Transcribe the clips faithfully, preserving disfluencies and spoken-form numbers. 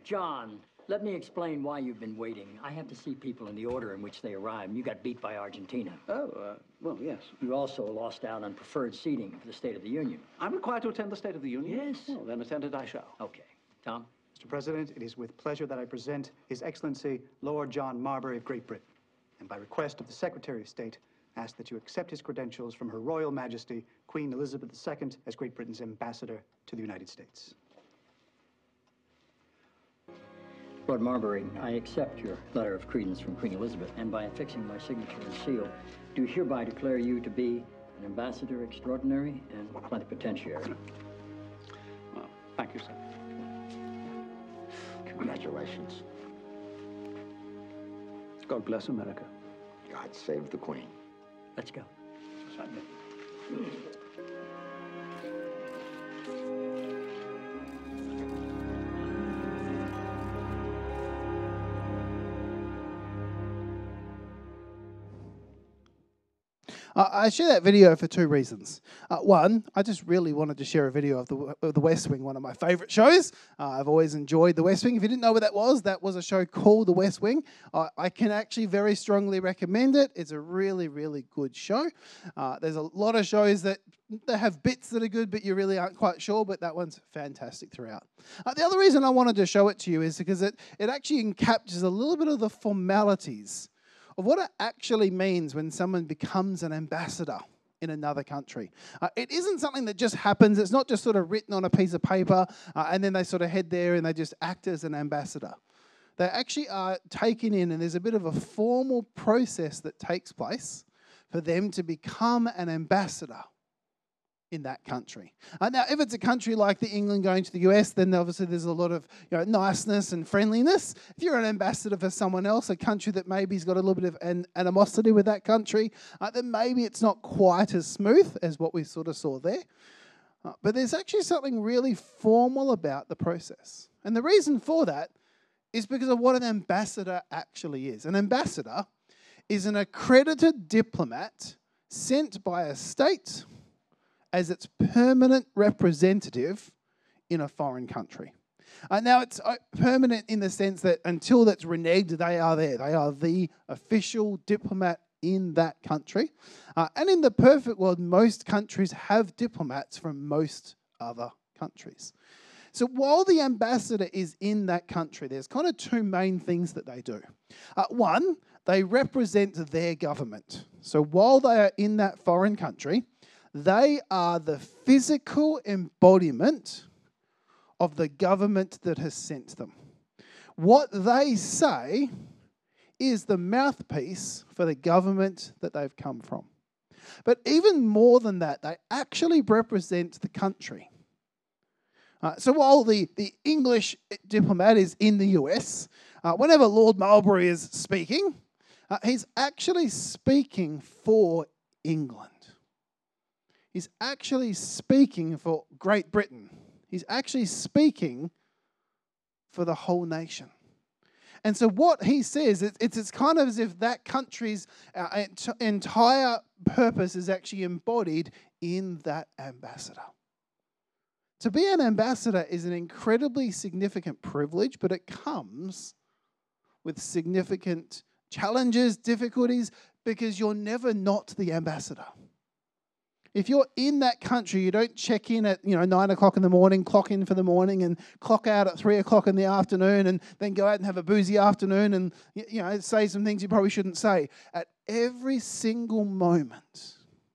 John, let me explain why you've been waiting. I have to see people in the order in which they arrived. You got beat by Argentina. Oh, uh, well, yes. You also lost out on preferred seating for the State of the Union. I'm required to attend the State of the Union? Yes. Well, then attend it I shall. Okay. Tom? Mister President, it is with pleasure that I present His Excellency Lord John Marbury of Great Britain, and by request of the Secretary of State, ask that you accept his credentials from Her Royal Majesty, Queen Elizabeth the Second, as Great Britain's ambassador to the United States. Lord Marbury, I accept your letter of credence from Queen Elizabeth, and by affixing my signature and seal, do hereby declare you to be an ambassador extraordinary and plenipotentiary. Well, thank you, sir. Congratulations. God bless America. God save the Queen. Let's go. Certainly. Uh, I share that video for two reasons. Uh, one, I just really wanted to share a video of the, of the West Wing, one of my favourite shows. Uh, I've always enjoyed The West Wing. If you didn't know what that was, that was a show called The West Wing. Uh, I can actually very strongly recommend it. It's a really, really good show. Uh, there's a lot of shows that they have bits that are good, but you really aren't quite sure, but that one's fantastic throughout. Uh, the other reason I wanted to show it to you is because it, it actually captures a little bit of the formalities of what it actually means when someone becomes an ambassador in another country. Uh, it isn't something that just happens. It's not just sort of written on a piece of paper uh, and then they sort of head there and they just act as an ambassador. They actually are taken in, and there's a bit of a formal process that takes place for them to become an ambassador in that country. Uh, now, if it's a country like the England going to the U S, then obviously there's a lot of you know, niceness and friendliness. If you're an ambassador for someone else, a country that maybe's got a little bit of an animosity with that country, uh, then maybe it's not quite as smooth as what we sort of saw there. Uh, but there's actually something really formal about the process. And the reason for that is because of what an ambassador actually is. An ambassador is an accredited diplomat sent by a state as its permanent representative in a foreign country. Uh, now, it's uh, permanent in the sense that until that's reneged, they are there. They are the official diplomat in that country. Uh, and in the perfect world, most countries have diplomats from most other countries. So while the ambassador is in that country, there's kind of two main things that they do. Uh, one, they represent their government. So while they are in that foreign country, they are the physical embodiment of the government that has sent them. What they say is the mouthpiece for the government that they've come from. But even more than that, they actually represent the country. Uh, so while the, the English diplomat is in the U S, uh, whenever Lord Marbury is speaking, uh, he's actually speaking for England. He's actually speaking for Great Britain. He's actually speaking for the whole nation. And so what he says, it's, it's kind of as if that country's uh, ent- entire purpose is actually embodied in that ambassador. To be an ambassador is an incredibly significant privilege, but it comes with significant challenges, difficulties, because you're never not the ambassador. If you're in that country, you don't check in at you know nine o'clock in the morning, clock in for the morning, and clock out at three o'clock in the afternoon, and then go out and have a boozy afternoon, and you know say some things you probably shouldn't say. At every single moment,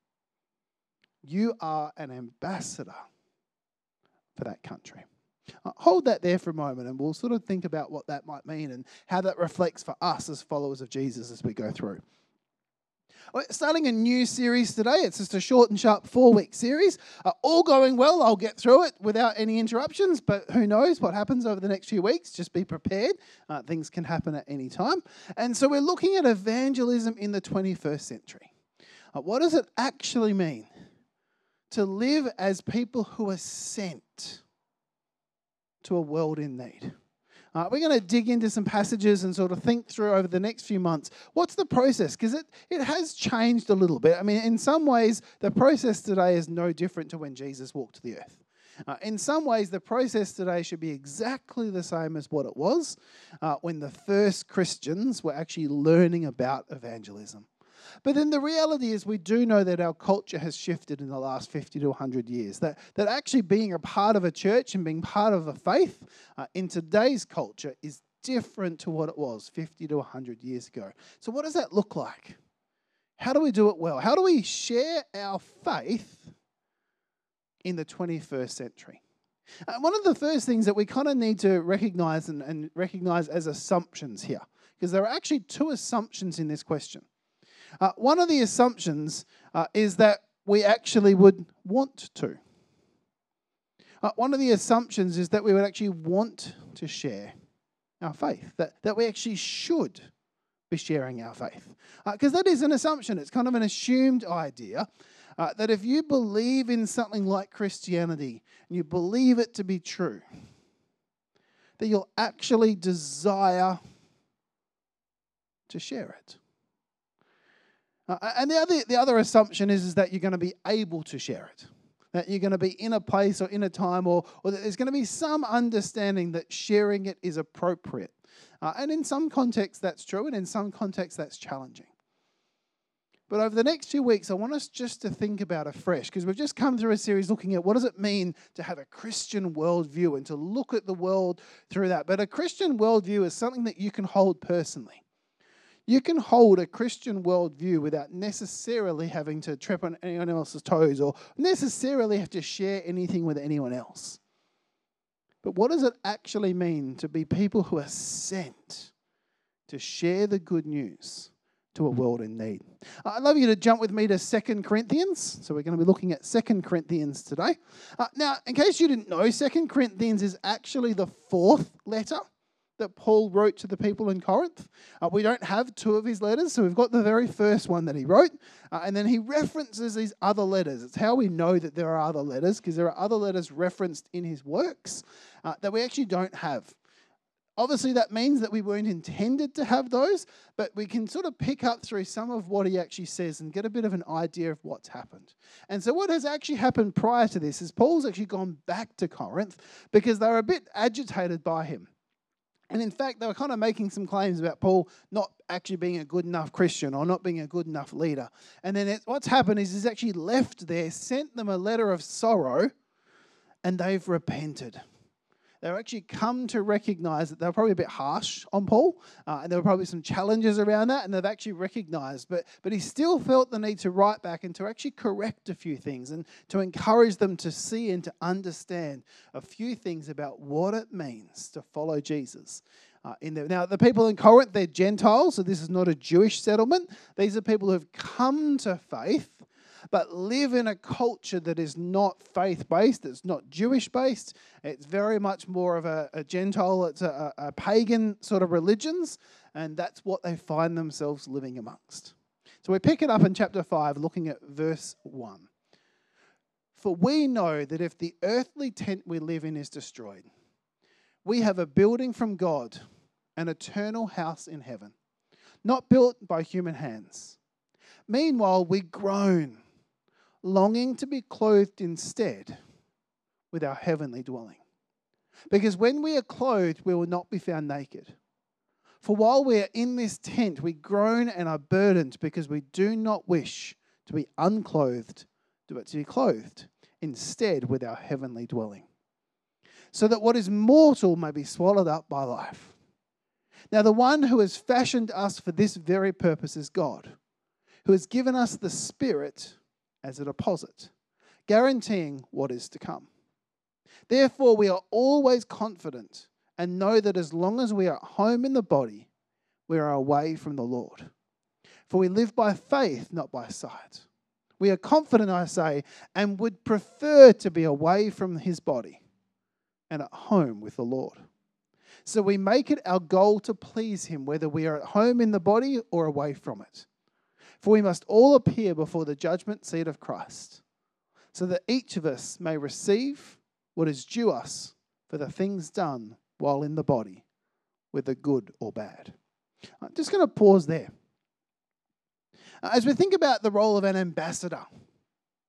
you are an ambassador for that country. Uh, hold that there for a moment, and we'll sort of think about what that might mean and how that reflects for us as followers of Jesus as we go through. We're starting a new series today. It's just a short and sharp four-week series. Uh, all going well. I'll get through it without any interruptions, but who knows what happens over the next few weeks. Just be prepared. Uh, things can happen at any time. And so we're looking at evangelism in the twenty-first century. Uh, what does it actually mean to live as people who are sent to a world in need? Uh, we're going to dig into some passages and sort of think through over the next few months. What's the process? Because it, it has changed a little bit. I mean, in some ways, the process today is no different to when Jesus walked the earth. Uh, in some ways, the process today should be exactly the same as what it was uh, when the first Christians were actually learning about evangelism. But then the reality is we do know that our culture has shifted in the last fifty to one hundred years, that, that actually being a part of a church and being part of a faith uh, in today's culture is different to what it was fifty to one hundred years ago. So what does that look like? How do we do it well? How do we share our faith in the twenty-first century? Uh, one of the first things that we kind of need to recognize and, and recognize as assumptions here, because there are actually two assumptions in this question. Uh, one of the assumptions uh, is that we actually would want to. Uh, one of the assumptions is that we would actually want to share our faith, that, that we actually should be sharing our faith. Because uh, that is an assumption. It's kind of an assumed idea uh, that if you believe in something like Christianity and you believe it to be true, that you'll actually desire to share it. Uh, and the other, the other assumption is, is that you're going to be able to share it. That you're going to be in a place or in a time or, or that there's going to be some understanding that sharing it is appropriate. Uh, and in some contexts that's true, and in some contexts that's challenging. But over the next few weeks, I want us just to think about afresh, because we've just come through a series looking at what does it mean to have a Christian worldview and to look at the world through that. But a Christian worldview is something that you can hold personally. You can hold a Christian worldview without necessarily having to trip on anyone else's toes or necessarily have to share anything with anyone else. But what does it actually mean to be people who are sent to share the good news to a world in need? I'd love you to jump with me to Second Corinthians. So we're going to be looking at Second Corinthians today. Uh, now, in case you didn't know, Second Corinthians is actually the fourth letter that Paul wrote to the people in Corinth. Uh, we don't have two of his letters, so we've got the very first one that he wrote, uh, and then he references these other letters. It's how we know that there are other letters, because there are other letters referenced in his works uh, that we actually don't have. Obviously, that means that we weren't intended to have those, but we can sort of pick up through some of what he actually says and get a bit of an idea of what's happened. And so what has actually happened prior to this is Paul's actually gone back to Corinth because they were a bit agitated by him. And in fact, they were kind of making some claims about Paul not actually being a good enough Christian or not being a good enough leader. And then it, what's happened is he's actually left there, sent them a letter of sorrow, and they've repented. They've actually come to recognize that they were probably a bit harsh on Paul, uh, and there were probably some challenges around that, and they've actually recognized. But, but he still felt the need to write back and to actually correct a few things and to encourage them to see and to understand a few things about what it means to follow Jesus. Uh, in there. Now, the people in Corinth, they're Gentiles, so this is not a Jewish settlement. These are people who have come to faith, but live in a culture that is not faith-based, it's not Jewish-based, it's very much more of a, a Gentile, it's a, a pagan sort of religions, and that's what they find themselves living amongst. So we pick it up in chapter five, looking at verse one. For we know that if the earthly tent we live in is destroyed, we have a building from God, an eternal house in heaven, not built by human hands. Meanwhile, we groan, longing to be clothed instead with our heavenly dwelling. Because when we are clothed, we will not be found naked. For while we are in this tent, we groan and are burdened because we do not wish to be unclothed, but to be clothed instead with our heavenly dwelling, so that what is mortal may be swallowed up by life. Now the one who has fashioned us for this very purpose is God, who has given us the Spirit as a deposit, guaranteeing what is to come. Therefore, we are always confident and know that as long as we are at home in the body, we are away from the Lord. For we live by faith, not by sight. We are confident, I say, and would prefer to be away from his body and at home with the Lord. So we make it our goal to please him, whether we are at home in the body or away from it. For we must all appear before the judgment seat of Christ, so that each of us may receive what is due us for the things done while in the body, whether good or bad. I'm just going to pause there. As we think about the role of an ambassador,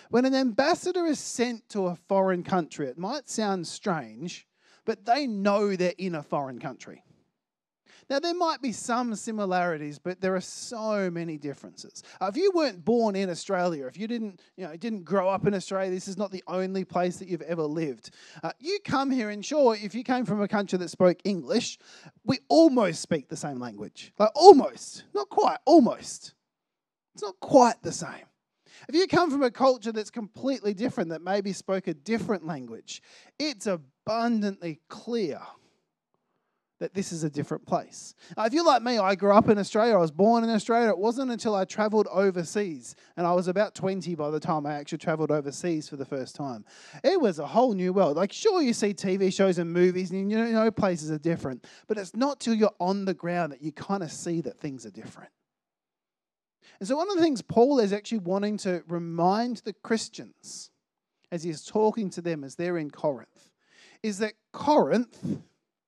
When an ambassador is sent to a foreign country, it might sound strange, but they know they're in a foreign country. Now, there might be some similarities, but there are so many differences. Uh, if you weren't born in Australia, if you didn't, you know, didn't grow up in Australia, this is not the only place that you've ever lived. Uh, you come here, and sure, if you came from a country that spoke English, we almost speak the same language. Like almost, not quite, almost. It's not quite the same. If you come from a culture that's completely different, that maybe spoke a different language, it's abundantly clear that this is a different place. Uh, if you're like me, I grew up in Australia. I was born in Australia. It wasn't until I travelled overseas, and I was about twenty by the time I actually travelled overseas for the first time. It was a whole new world. Like, sure, you see T V shows and movies, and you know places are different, but it's not till you're on the ground that you kind of see that things are different. And so one of the things Paul is actually wanting to remind the Christians as he's talking to them as they're in Corinth is that Corinth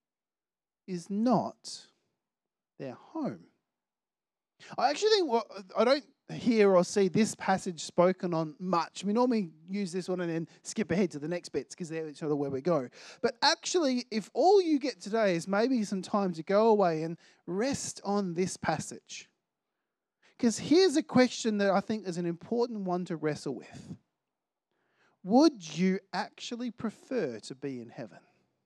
is not their home. I actually think what I don't hear or see this passage spoken on much. We normally use this one and then skip ahead to the next bits because they're sort of where we go. But actually, if all you get today is maybe some time to go away and rest on this passage. Because here's a question that I think is an important one to wrestle with. Would you actually prefer to be in heaven?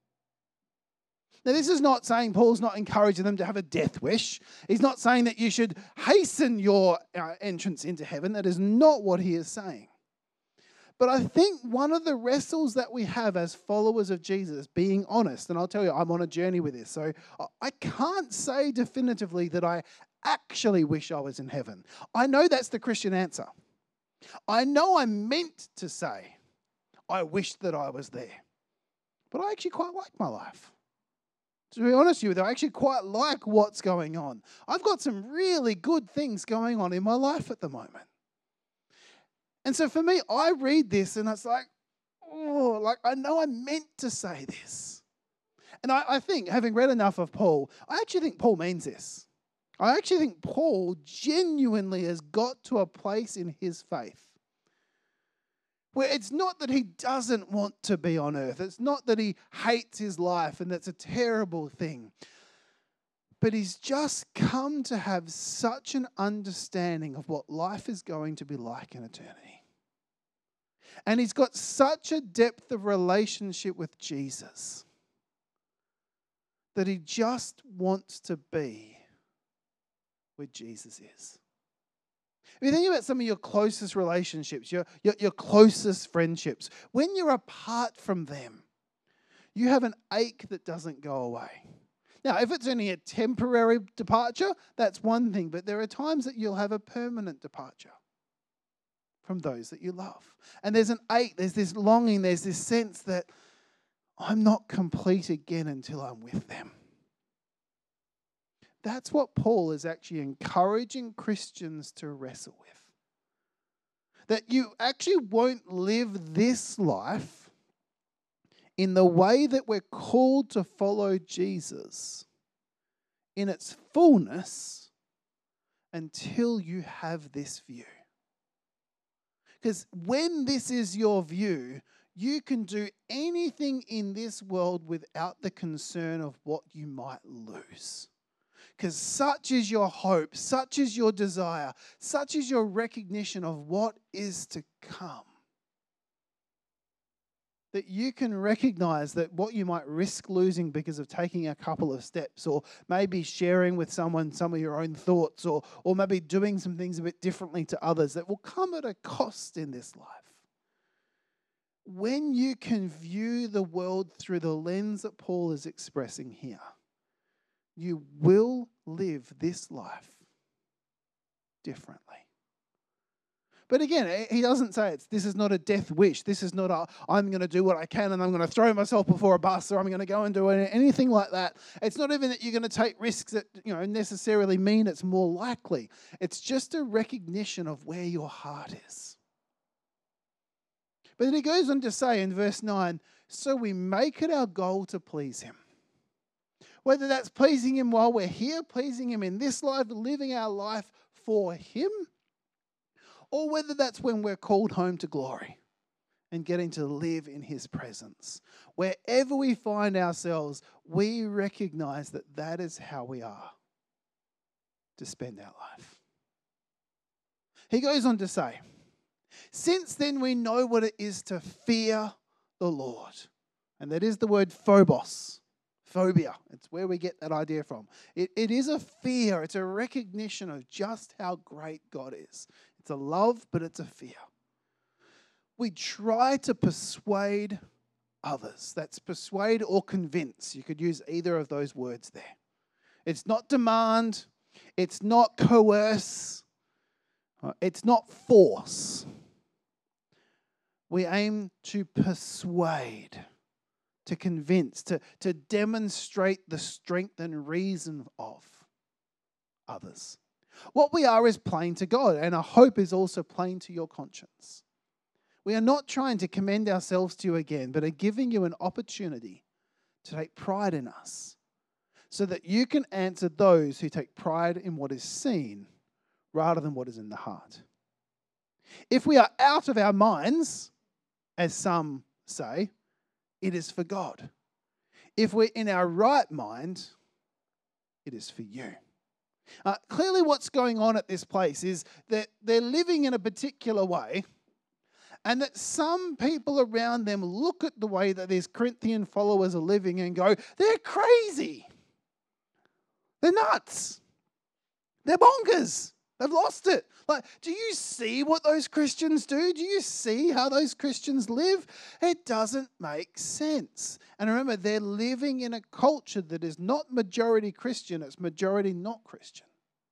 Now, this is not saying Paul's not encouraging them to have a death wish. He's not saying that you should hasten your uh, entrance into heaven. That is not what he is saying. But I think one of the wrestles that we have as followers of Jesus, being honest, and I'll tell you, I'm on a journey with this, so I can't say definitively that I actually wish I was in heaven. I know that's the Christian answer. I know I'm meant to say, I wish that I was there. But I actually quite like my life. To be honest with you, I actually quite like what's going on. I've got some really good things going on in my life at the moment. And so for me, I read this and it's like, oh, like I know I'm meant to say this. And I, I think, having read enough of Paul, I actually think Paul means this. I actually think Paul genuinely has got to a place in his faith where it's not that he doesn't want to be on earth. It's not that he hates his life and that's a terrible thing. But he's just come to have such an understanding of what life is going to be like in eternity. And he's got such a depth of relationship with Jesus that he just wants to be where Jesus is. If you think about some of your closest relationships, your, your, your closest friendships, when you're apart from them, you have an ache that doesn't go away. Now, if it's only a temporary departure, that's one thing, but there are times that you'll have a permanent departure from those that you love. And there's an ache, there's this longing, there's this sense that I'm not complete again until I'm with them. That's what Paul is actually encouraging Christians to wrestle with. That you actually won't live this life in the way that we're called to follow Jesus in its fullness until you have this view. Because when this is your view, you can do anything in this world without the concern of what you might lose. Because such is your hope, such is your desire, such is your recognition of what is to come, that you can recognize that what you might risk losing because of taking a couple of steps, or maybe sharing with someone some of your own thoughts, or, or maybe doing some things a bit differently to others, that will come at a cost in this life. When you can view the world through the lens that Paul is expressing here, you will live this life differently. But again, he doesn't say it's this is not a death wish. This is not a I'm going to do what I can and I'm going to throw myself before a bus, or I'm going to go and do anything like that. It's not even that you're going to take risks that, you know, necessarily mean it's more likely. It's just a recognition of where your heart is. But then he goes on to say in verse nine, so we make it our goal to please him. Whether that's pleasing him while we're here, pleasing him in this life, living our life for him, or whether that's when we're called home to glory and getting to live in his presence. Wherever we find ourselves, we recognize that that is how we are to spend our life. He goes on to say, since then we know what it is to fear the Lord. And that is the word phobos, phobia. It's where we get that idea from. It, it is a fear. It's a recognition of just how great God is. It's a love, but it's a fear. We try to persuade others. That's persuade or convince. You could use either of those words there. It's not demand. It's not coerce. It's not force. We aim to persuade, to convince, to, to demonstrate the strength and reason of others. What we are is plain to God, and our hope is also plain to your conscience. We are not trying to commend ourselves to you again, but are giving you an opportunity to take pride in us so that you can answer those who take pride in what is seen rather than what is in the heart. If we are out of our minds, as some say, it is for God. If we're in our right mind, it is for you. Uh, clearly what's going on at this place is that they're living in a particular way, and that some people around them look at the way that these Corinthian followers are living and go, they're crazy. They're nuts. They're bonkers. They've lost it. Like, do you see what those Christians do? Do you see how those Christians live? It doesn't make sense. And remember, they're living in a culture that is not majority Christian, it's majority not Christian.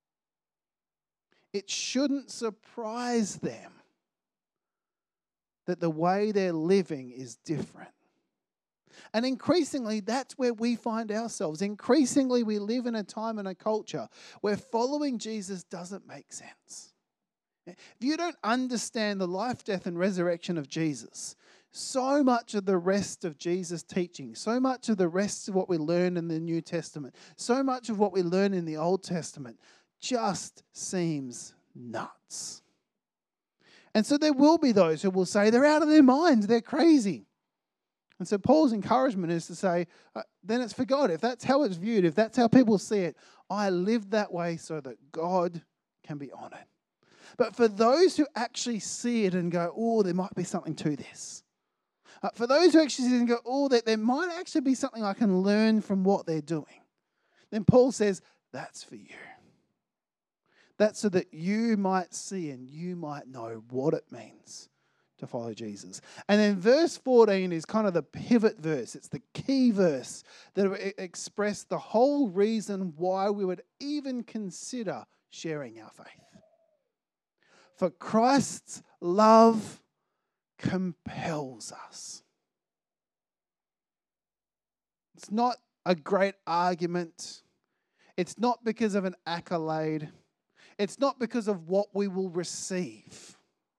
It shouldn't surprise them that the way they're living is different. And increasingly, that's where we find ourselves. Increasingly, we live in a time and a culture where following Jesus doesn't make sense. If you don't understand the life, death, and resurrection of Jesus, so much of the rest of Jesus' teaching, so much of the rest of what we learn in the New Testament, so much of what we learn in the Old Testament just seems nuts. And so there will be those who will say they're out of their minds, they're crazy. And so Paul's encouragement is to say, uh, then it's for God. If that's how it's viewed, if that's how people see it, I live that way so that God can be honored. But for those who actually see it and go, oh, there might be something to this. Uh, for those who actually see it and go, oh, that there might actually be something I can learn from what they're doing. Then Paul says, that's for you. That's so that you might see and you might know what it means to follow Jesus. And then verse fourteen is kind of the pivot verse. It's the key verse that expressed the whole reason why we would even consider sharing our faith. For Christ's love compels us. It's not a great argument. It's not because of an accolade. It's not because of what we will receive.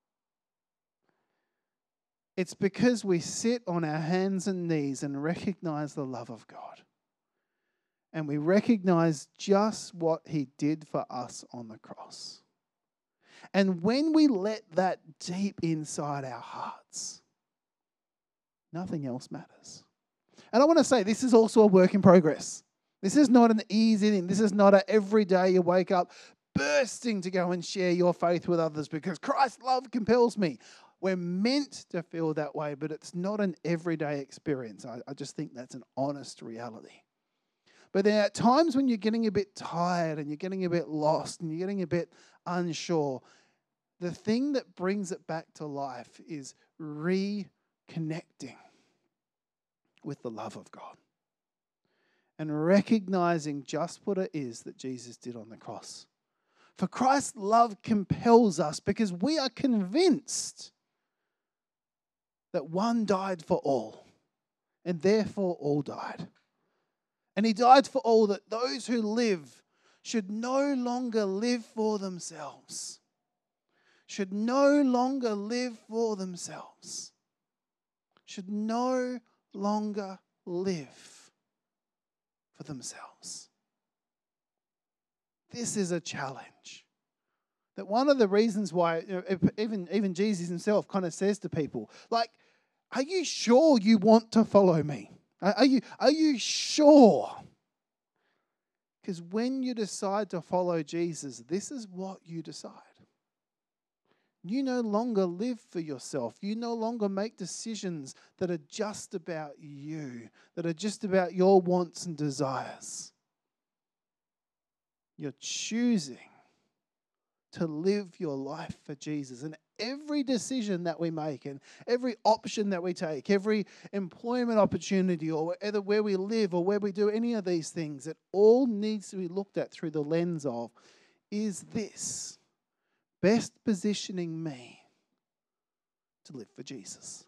It's because we sit on our hands and knees and recognize the love of God. And we recognize just what he did for us on the cross. And when we let that deep inside our hearts, nothing else matters. And I want to say this is also a work in progress. This is not an easy thing. This is not a every day you wake up bursting to go and share your faith with others because Christ's love compels me. We're meant to feel that way, but it's not an everyday experience. I, I just think that's an honest reality. But there are times when you're getting a bit tired and you're getting a bit lost and you're getting a bit unsure. The thing that brings it back to life is reconnecting with the love of God and recognizing just what it is that Jesus did on the cross. For Christ's love compels us because we are convinced that one died for all, and therefore all died. And he died for all, that those who live should no longer live for themselves. Should no longer live for themselves. Should no longer live for themselves. This is a challenge. That one of the reasons why, you know, if- even, even Jesus himself kind of says to people, like, are you sure you want to follow me? Are, are you, are you sure? Because when you decide to follow Jesus, this is what you decide. You no longer live for yourself. You no longer make decisions that are just about you, that are just about your wants and desires. You're choosing to live your life for Jesus. And every decision that we make and every option that we take, every employment opportunity or whether where we live or where we do any of these things, it all needs to be looked at through the lens of, is this best positioning me to live for Jesus?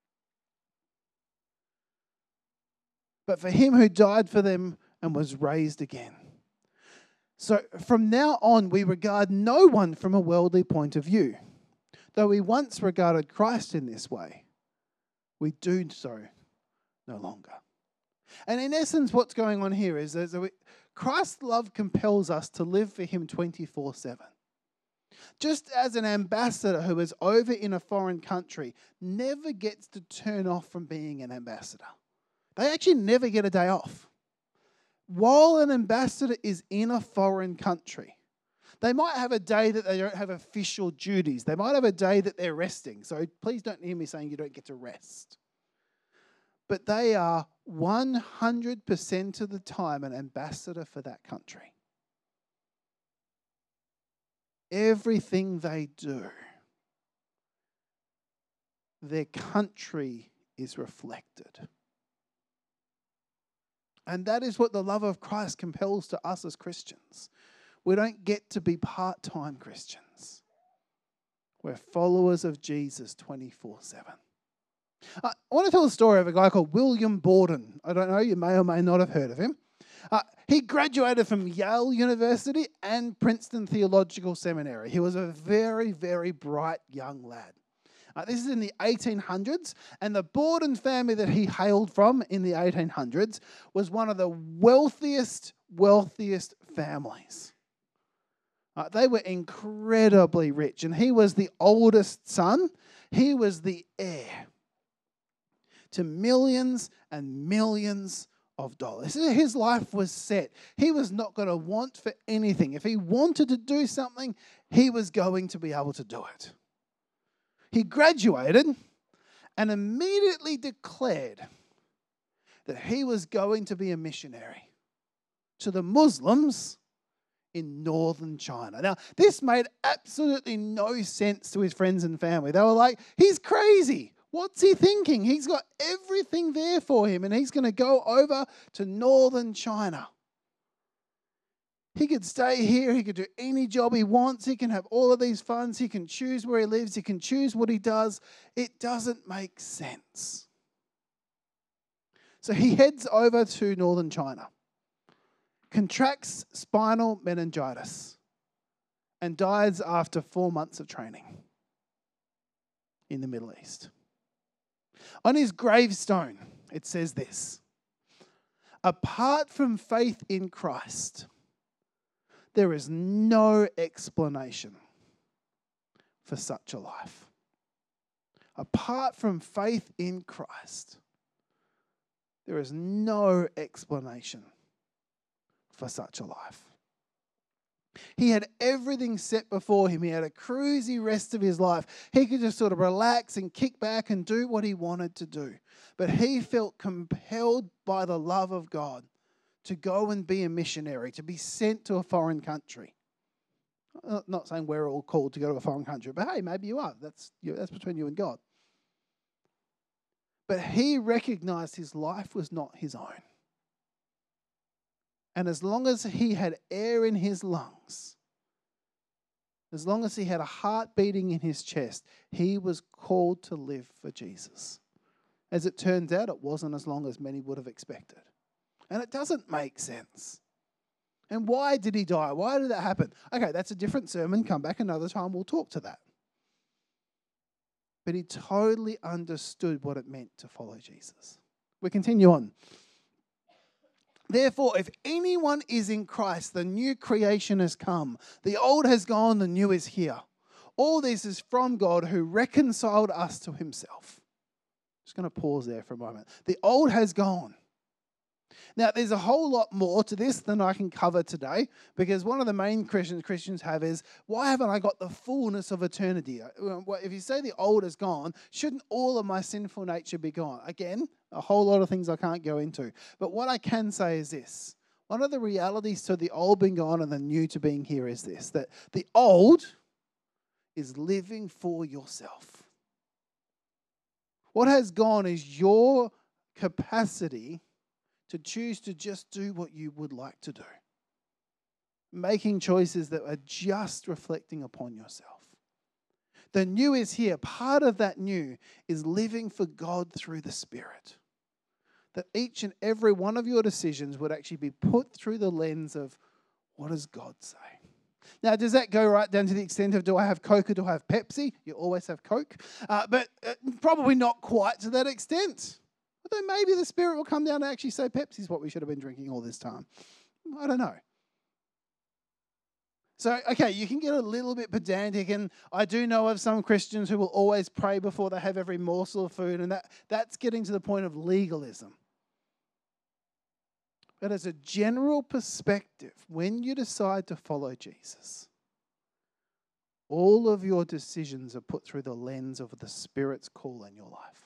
But for him who died for them and was raised again. So from now on, we regard no one from a worldly point of view. Though we once regarded Christ in this way, we do so no longer. And in essence, what's going on here is that Christ's love compels us to live for him twenty-four seven. Just as an ambassador who is over in a foreign country never gets to turn off from being an ambassador. They actually never get a day off. While an ambassador is in a foreign country, they might have a day that they don't have official duties. They might have a day that they're resting. So please don't hear me saying you don't get to rest. But they are one hundred percent of the time an ambassador for that country. Everything they do, their country is reflected. And that is what the love of Christ compels to us as Christians. We don't get to be part-time Christians. We're followers of Jesus twenty-four seven. I want to tell a story of a guy called William Borden. I don't know, you may or may not have heard of him. Uh, he graduated from Yale University and Princeton Theological Seminary. He was a very, very bright young lad. Uh, this is in the eighteen hundreds, and the Borden family that he hailed from in the eighteen hundreds was one of the wealthiest, wealthiest families. Uh, they were incredibly rich, and he was the oldest son. He was the heir to millions and millions of dollars. His life was set. He was not going to want for anything. If he wanted to do something, he was going to be able to do it. He graduated and immediately declared that he was going to be a missionary to the Muslims in northern China. Now, this made absolutely no sense to his friends and family. They were like, he's crazy. What's he thinking? He's got everything there for him and he's going to go over to northern China. He could stay here. He could do any job he wants. He can have all of these funds. He can choose where he lives. He can choose what he does. It doesn't make sense. So he heads over to northern China, contracts spinal meningitis, and dies after four months of training in the Middle East. On his gravestone, it says this: apart from faith in Christ, there is no explanation for such a life. Apart from faith in Christ, there is no explanation for such a life. He had everything set before him. He had a cruisy rest of his life. He could just sort of relax and kick back and do what he wanted to do. But he felt compelled by the love of God to go and be a missionary, to be sent to a foreign country. I'm not saying we're all called to go to a foreign country, but hey, maybe you are. That's, that's between you and God. But he recognized his life was not his own. And as long as he had air in his lungs, as long as he had a heart beating in his chest, he was called to live for Jesus. As it turns out, it wasn't as long as many would have expected. And it doesn't make sense. And why did he die? Why did that happen? Okay, that's a different sermon. Come back another time, we'll talk to that. But he totally understood what it meant to follow Jesus. We continue on. Therefore, if anyone is in Christ, the new creation has come. The old has gone, the new is here. All this is from God who reconciled us to himself. Just going to pause there for a moment. The old has gone. Now, there's a whole lot more to this than I can cover today, because one of the main questions Christians have is, why haven't I got the fullness of eternity? If you say the old is gone, shouldn't all of my sinful nature be gone? Again, a whole lot of things I can't go into. But what I can say is this. One of the realities to the old being gone and the new to being here is this, that the old is living for yourself. What has gone is your capacity to choose to just do what you would like to do. Making choices that are just reflecting upon yourself. The new is here. Part of that new is living for God through the Spirit. That each and every one of your decisions would actually be put through the lens of, what does God say? Now, does that go right down to the extent of, do I have Coke or do I have Pepsi? You always have Coke. Uh, but uh, probably not quite to that extent. Although maybe the Spirit will come down and actually say Pepsi's what we should have been drinking all this time. I don't know. So, okay, you can get a little bit pedantic, and I do know of some Christians who will always pray before they have every morsel of food, and that, that's getting to the point of legalism. But as a general perspective, when you decide to follow Jesus, all of your decisions are put through the lens of the Spirit's call in your life.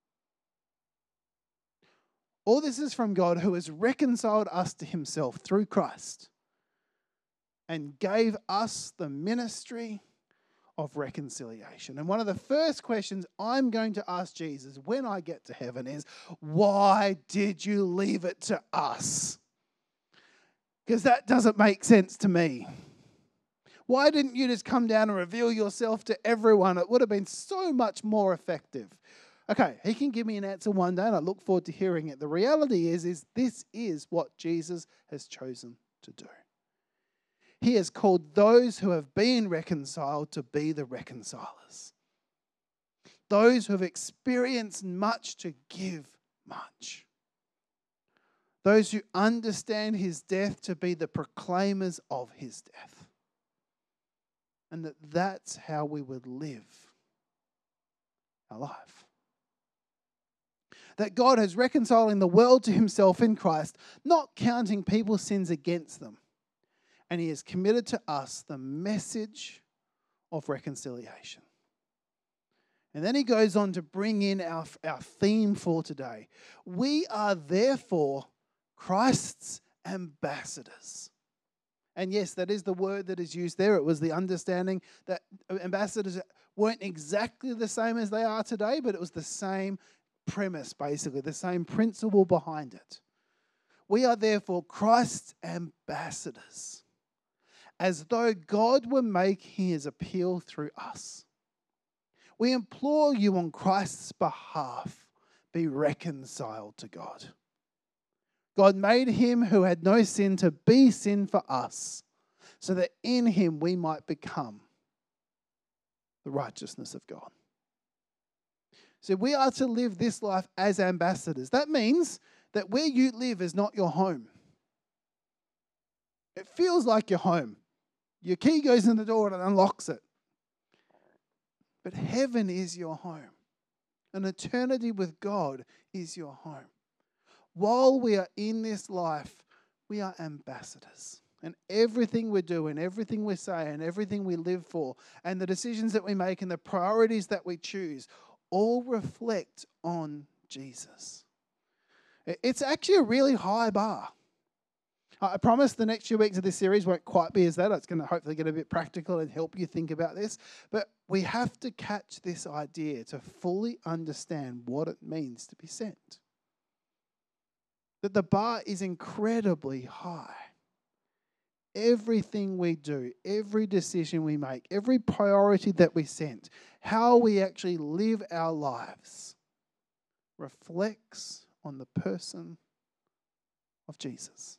All this is from God, who has reconciled us to himself through Christ and gave us the ministry of reconciliation. And one of the first questions I'm going to ask Jesus when I get to heaven is, why did you leave it to us? Because that doesn't make sense to me. Why didn't you just come down and reveal yourself to everyone? It would have been so much more effective. Okay, he can give me an answer one day, and I look forward to hearing it. The reality is, is this is what Jesus has chosen to do. He has called those who have been reconciled to be the reconcilers. Those who have experienced much to give much. Those who understand his death to be the proclaimers of his death. And that that's how we would live our life. That God is reconciling the world to himself in Christ, not counting people's sins against them. And he has committed to us the message of reconciliation. And then he goes on to bring in our, our theme for today. We are therefore Christ's ambassadors. And yes, that is the word that is used there. It was the understanding that ambassadors weren't exactly the same as they are today, but it was the same premise, basically, the same principle behind it. We are therefore Christ's ambassadors, as though God were making his appeal through us. We implore you on Christ's behalf, be reconciled to God. God made him who had no sin to be sin for us, so that in him we might become the righteousness of God. So we are to live this life as ambassadors. That means that where you live is not your home. It feels like your home. Your key goes in the door and it unlocks it. But heaven is your home. An eternity with God is your home. While we are in this life, we are ambassadors. And everything we do and everything we say and everything we live for and the decisions that we make and the priorities that we choose all reflect on Jesus. It's actually a really high bar. I promise the next few weeks of this series won't quite be as that. It's going to hopefully get a bit practical and help you think about this. But we have to catch this idea to fully understand what it means to be sent. That the bar is incredibly high. Everything we do, every decision we make, every priority that we set, how we actually live our lives reflects on the person of Jesus.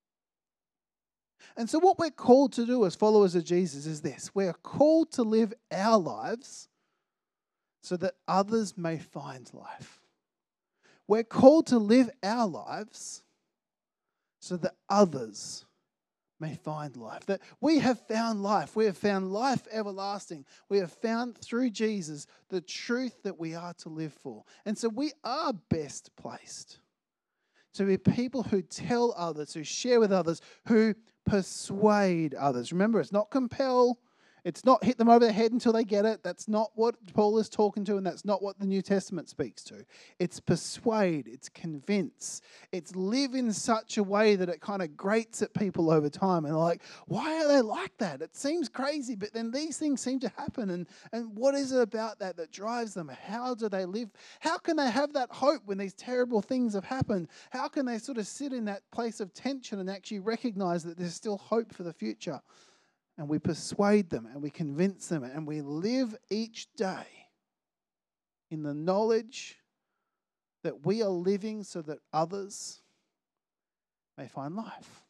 And so what we're called to do as followers of Jesus is this. We're called to live our lives so that others may find life. We're called to live our lives so that others may find life. That we have found life. We have found life everlasting. We have found through Jesus the truth that we are to live for. And so we are best placed to be people who tell others, who share with others, who persuade others. Remember, it's not compel. It's not hit them over the head until they get it. That's not what Paul is talking to, and that's not what the New Testament speaks to. It's persuade, it's convince, it's live in such a way that it kind of grates at people over time. And they're like, why are they like that? It seems crazy, but then these things seem to happen. And, and what is it about that that drives them? How do they live? How can they have that hope when these terrible things have happened? How can they sort of sit in that place of tension and actually recognize that there's still hope for the future? And we persuade them and we convince them and we live each day in the knowledge that we are living so that others may find life.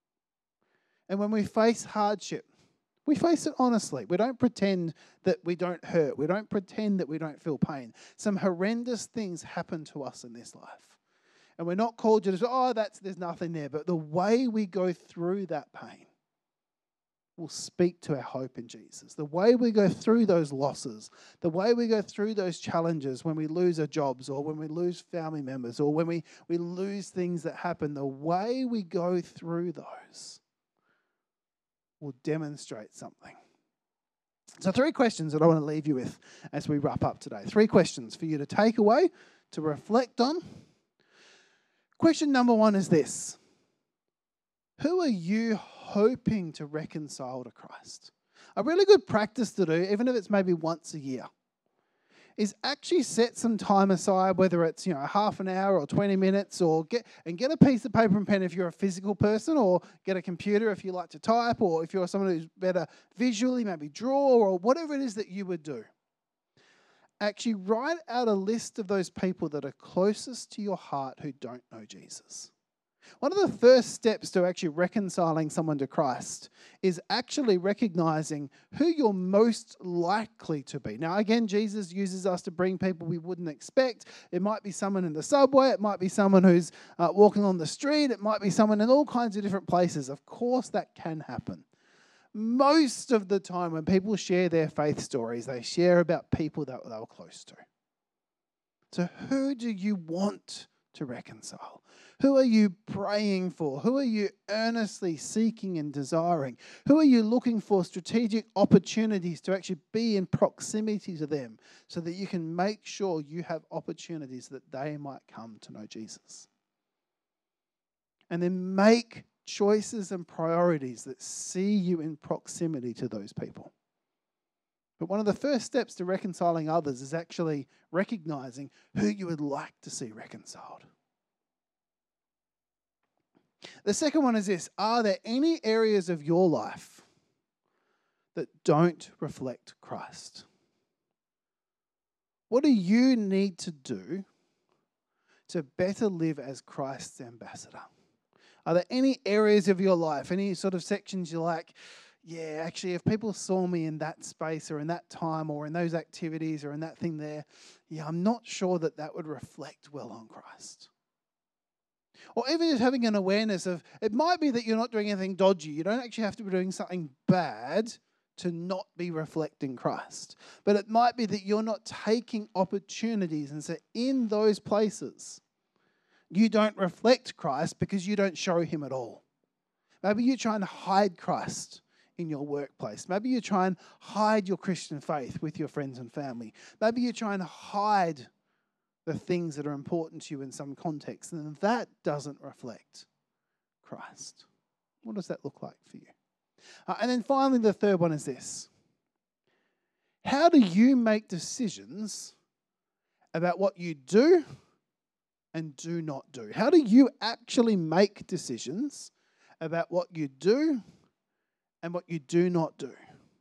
And when we face hardship, we face it honestly. We don't pretend that we don't hurt. We don't pretend that we don't feel pain. Some horrendous things happen to us in this life. And we're not called to just, oh, that's there's nothing there. But the way we go through that pain will speak to our hope in Jesus. The way we go through those losses, the way we go through those challenges when we lose our jobs or when we lose family members or when we, we lose things that happen, the way we go through those will demonstrate something. So three questions that I want to leave you with as we wrap up today. Three questions for you to take away, to reflect on. Question number one is this. Who are you hoping to reconcile to Christ? A really good practice to do, even if it's maybe once a year, is actually set some time aside, whether it's, you know, half an hour or twenty minutes, or get and get a piece of paper and pen if you're a physical person, or get a computer if you like to type, or if you're someone who's better visually, maybe draw, or whatever it is that you would do. Actually write out a list of those people that are closest to your heart who don't know Jesus. One of the first steps to actually reconciling someone to Christ is actually recognizing who you're most likely to be. Now, again, Jesus uses us to bring people we wouldn't expect. It might be someone in the subway. It might be someone who's uh, walking on the street. It might be someone in all kinds of different places. Of course, that can happen. Most of the time when people share their faith stories, they share about people that they were close to. So who do you want to reconcile? Who are you praying for? Who are you earnestly seeking and desiring? Who are you looking for strategic opportunities to actually be in proximity to them so that you can make sure you have opportunities that they might come to know Jesus? And then make choices and priorities that see you in proximity to those people. But one of the first steps to reconciling others is actually recognizing who you would like to see reconciled. The second one is this. Are there any areas of your life that don't reflect Christ? What do you need to do to better live as Christ's ambassador? Are there any areas of your life, any sort of sections you're like, yeah, actually, if people saw me in that space or in that time or in those activities or in that thing there, yeah, I'm not sure that that would reflect well on Christ. Or even just having an awareness of, it might be that you're not doing anything dodgy. You don't actually have to be doing something bad to not be reflecting Christ. But it might be that you're not taking opportunities, and so in those places, you don't reflect Christ because you don't show him at all. Maybe you're trying to hide Christ in your workplace. Maybe you try and hide your Christian faith with your friends and family. Maybe you're trying to hide the things that are important to you in some context, and that doesn't reflect Christ. What does that look like for you? Uh, and then finally, the third one is this. How do you make decisions about what you do and do not do? How do you actually make decisions about what you do and what you do not do?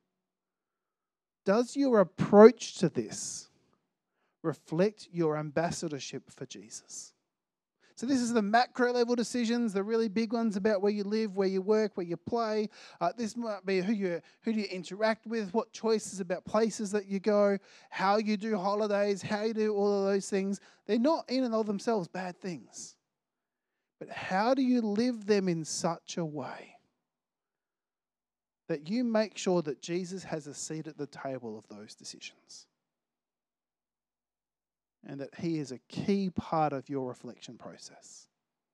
Does your approach to this reflect your ambassadorship for Jesus? So this is the macro level decisions, the really big ones about where you live, where you work, where you play. Uh, this might be who you who do you interact with, what choices about places that you go, how you do holidays, how you do all of those things. They're not in and of themselves bad things. But how do you live them in such a way that you make sure that Jesus has a seat at the table of those decisions? And that he is a key part of your reflection process.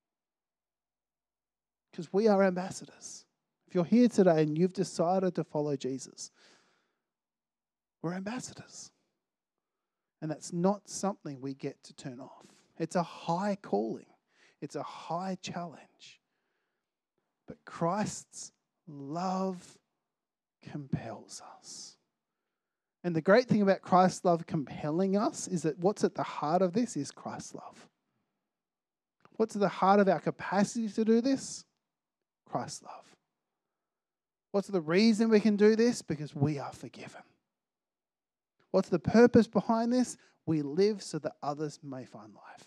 Because we are ambassadors. If you're here today and you've decided to follow Jesus, we're ambassadors. And that's not something we get to turn off. It's a high calling. It's a high challenge. But Christ's love compels us. And the great thing about Christ's love compelling us is that what's at the heart of this is Christ's love. What's at the heart of our capacity to do this? Christ's love. What's the reason we can do this? Because we are forgiven. What's the purpose behind this? We live so that others may find life.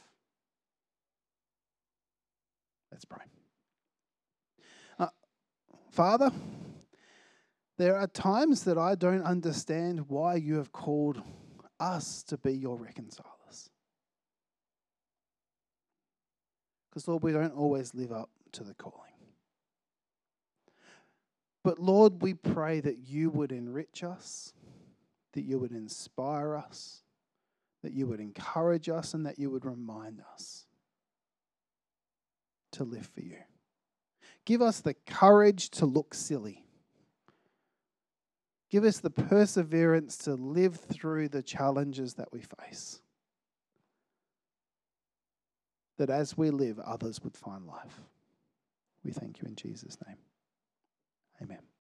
Let's pray. Uh, Father, there are times that I don't understand why you have called us to be your reconcilers. Because, Lord, we don't always live up to the calling. But, Lord, we pray that you would enrich us, that you would inspire us, that you would encourage us, and that you would remind us to live for you. Give us the courage to look silly. Give us the perseverance to live through the challenges that we face. That as we live, others would find life. We thank you in Jesus' name. Amen.